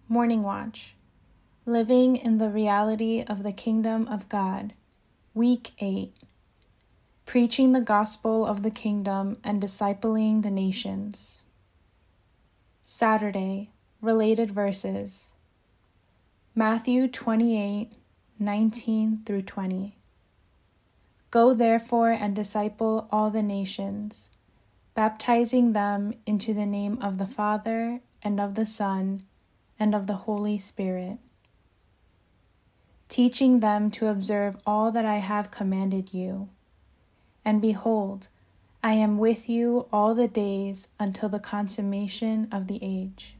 Morning Watch. Living in the Reality of the Kingdom of God. Week 8. Preaching the Gospel of the Kingdom and Discipling the Nations. Saturday. Related verses. Matthew 28:19-20. Go therefore and disciple all the nations, baptizing them into the name of the Father and of the Son and of the Holy Spirit, teaching them to observe all that I have commanded you. And behold, I am with you all the days until the consummation of the age.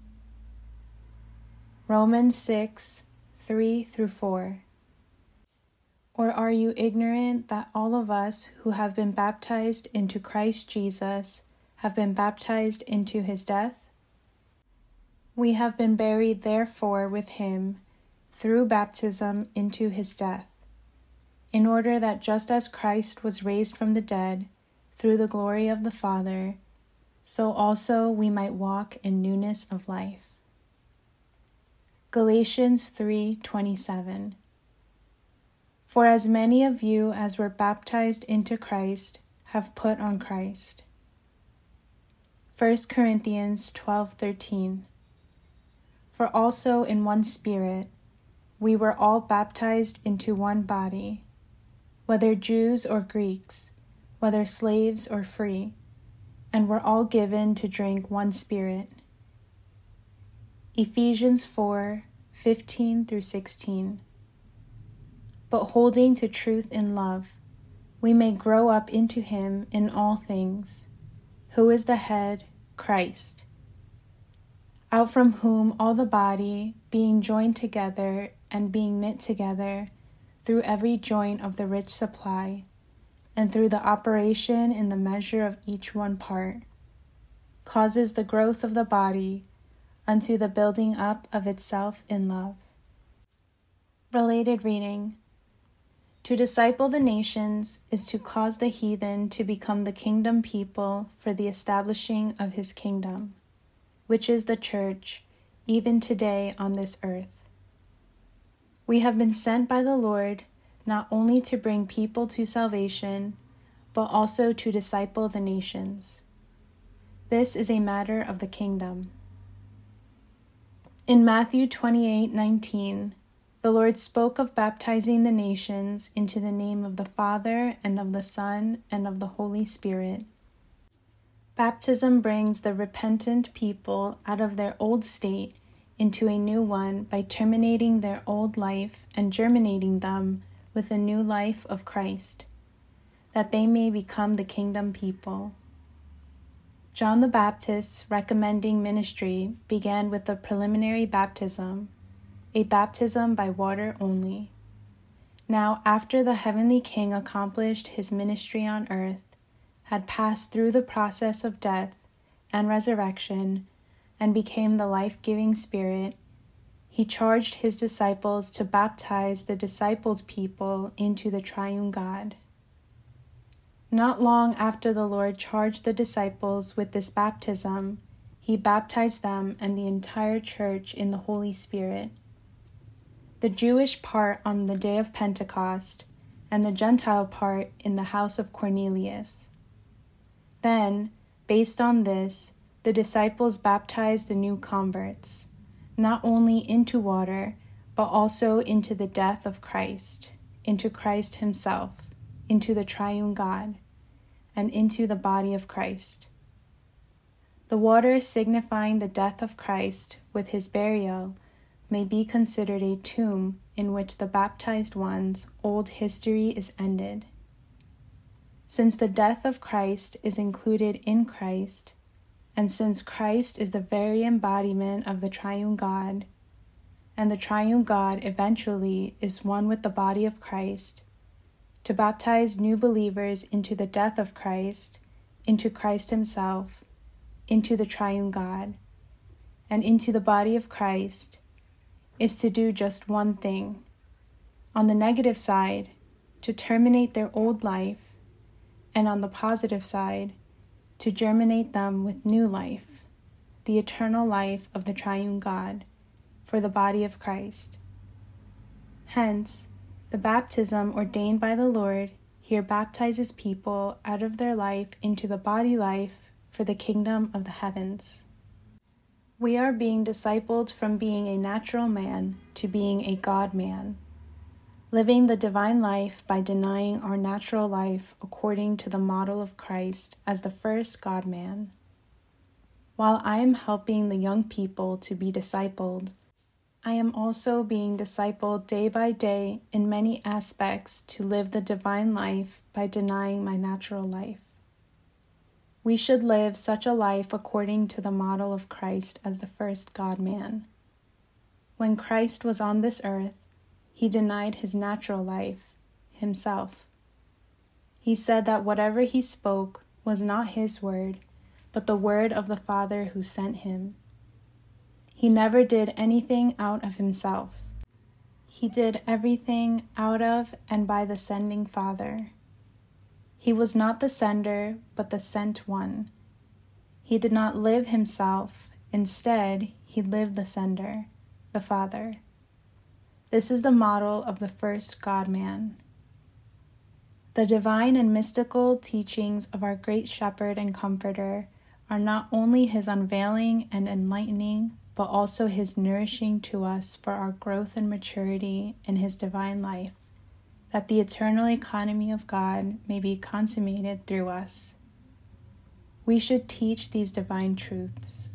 Romans 6:3-4. Or are you ignorant that all of us who have been baptized into Christ Jesus have been baptized into his death? We have been buried therefore with him through baptism into his death, in order that just as Christ was raised from the dead through the glory of the Father, so also we might walk in newness of life. Galatians 3:27. For as many of you as were baptized into Christ have put on Christ. 1 Corinthians 12:13. For also in one Spirit we were all baptized into one body, whether Jews or Greeks, whether slaves or free, and were all given to drink one Spirit. Ephesians 4:15-16. But holding to truth in love, we may grow up into him in all things, who is the head, Christ, out from whom all the body, being joined together and being knit together through every joint of the rich supply, and through the operation in the measure of each one part, causes the growth of the body unto the building up of itself in love. Related reading. To disciple the nations is to cause the heathen to become the kingdom people for the establishing of his kingdom, which is the church, even today on this earth. We have been sent by the Lord not only to bring people to salvation, but also to disciple the nations. This is a matter of the kingdom. In Matthew 28:19, the Lord spoke of baptizing the nations into the name of the Father and of the Son and of the Holy Spirit. Baptism brings the repentant people out of their old state into a new one by terminating their old life and germinating them with a new life of Christ, that they may become the kingdom people. John the Baptist's recommending ministry began with the preliminary baptism, a baptism by water only. Now, after the heavenly King accomplished his ministry on earth, had passed through the process of death and resurrection, and became the life-giving Spirit, he charged his disciples to baptize the discipled people into the triune God. Not long after the Lord charged the disciples with this baptism, he baptized them and the entire church in the Holy Spirit. The Jewish part on the day of Pentecost, and the Gentile part in the house of Cornelius. Then, based on this, the disciples baptized the new converts, not only into water, but also into the death of Christ, into Christ himself, into the triune God, and into the body of Christ. The water signifying the death of Christ with his burial may be considered a tomb in which the baptized one's old history is ended. Since the death of Christ is included in Christ, and since Christ is the very embodiment of the triune God, and the triune God eventually is one with the body of Christ, to baptize new believers into the death of Christ, into Christ himself, into the triune God, and into the body of Christ, is to do just one thing. On the negative side, to terminate their old life, and on the positive side, to germinate them with new life, the eternal life of the triune God, for the body of Christ. Hence, the baptism ordained by the Lord here baptizes people out of their life into the body life for the kingdom of the heavens. We are being discipled from being a natural man to being a God-man, living the divine life by denying our natural life according to the model of Christ as the first God-man. While I am helping the young people to be discipled, I am also being discipled day by day in many aspects to live the divine life by denying my natural life. We should live such a life according to the model of Christ as the first God-man. When Christ was on this earth, he denied his natural life, himself. He said that whatever he spoke was not his word, but the word of the Father who sent him. He never did anything out of himself. He did everything out of and by the sending Father. He was not the sender, but the sent one. He did not live himself. Instead, he lived the sender, the Father. This is the model of the first God-man. The divine and mystical teachings of our great shepherd and comforter are not only his unveiling and enlightening, but also his nourishing to us for our growth and maturity in his divine life, that the eternal economy of God may be consummated through us. We should teach these divine truths.